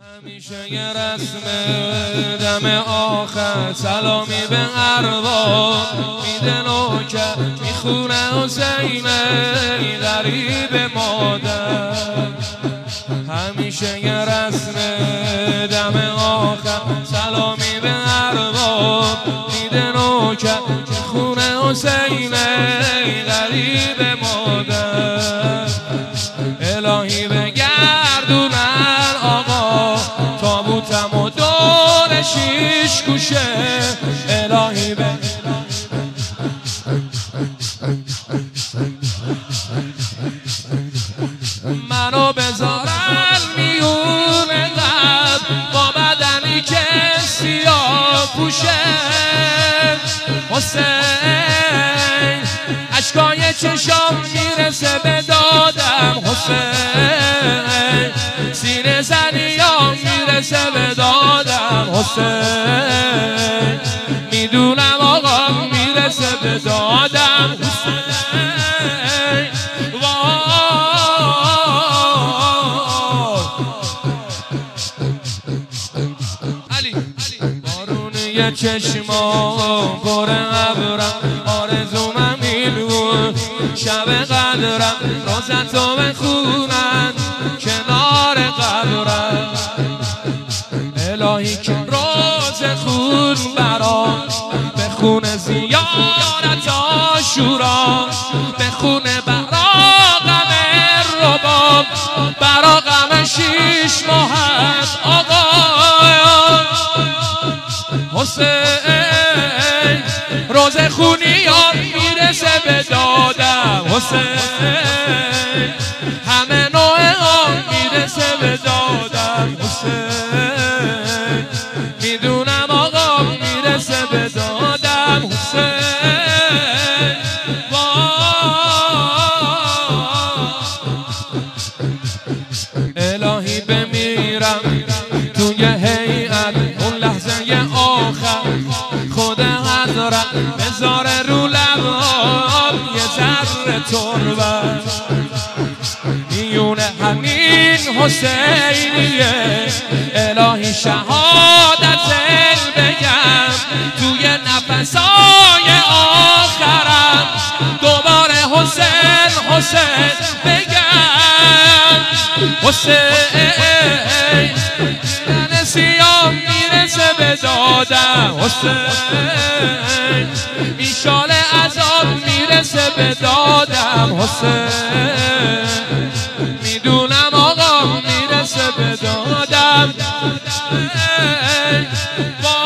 همیشه یه رسم دم آخر سلامی به ارواح میده نوکر میخونه حسین غریب مادر. همیشه یه رسم دم آخر سلامی به ارواح میده نوکر میخونه حسین غریب مادر. الهی بگردونن آقا تابوتم و دور شیش گوشه. الهی منو بذارن میون قبر با بدنی که سیاه پوشه. حسین اشکای چشام میرسه به دادم. حسین سینه زنیام میرسه به دادم. حسین میدونم آقا میرسه به دادم. حسین علی بارونی چشمام پر ابرم آرزومم این بود شب قدرم روزتو بخونن کنار قبرم. الهی که روز خون برام بخونه زیارت آشورا بخونه برا غم رباب برا غم 6 ماهت آقا. حسین روز خونیان میرسه به دادم. حسین همه نوع آن میرسه به دادم. حسین میدونم آقا میرسه به دادم. حسین الهی بمیرم توی هیئت اون لحظه آخر خود حضرت بذاره رو لبام یه ذره تربت میونه همین حسینیه. الهی شهادت بگم توی نفسای آخرم دوباره حسین حسین بگم. حسین سیام میرسه به دادم. حسین میشال عذاب میرسه به دادم. حسین میدونم آقا میرسه به دادم.